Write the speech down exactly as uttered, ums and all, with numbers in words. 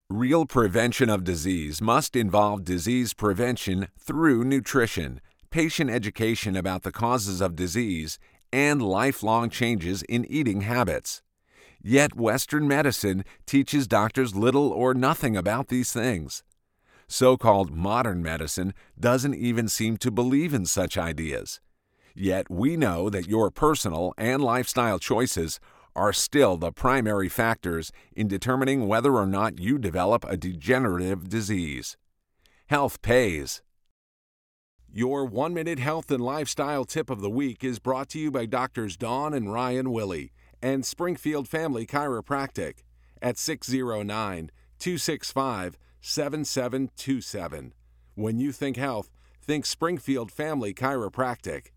Real prevention of disease must involve disease prevention through nutrition, patient education about the causes of disease, and lifelong changes in eating habits. Yet Western medicine teaches doctors little or nothing about these things. So-called modern medicine doesn't even seem to believe in such ideas. Yet we know that your personal and lifestyle choices are still the primary factors in determining whether or not you develop a degenerative disease. Health pays. Your one-minute health and lifestyle tip of the week is brought to you by Doctors Dawn and Ryan Willey and Springfield Family Chiropractic at six oh nine, two six five, seven seven two seven. When you think health, think Springfield Family Chiropractic.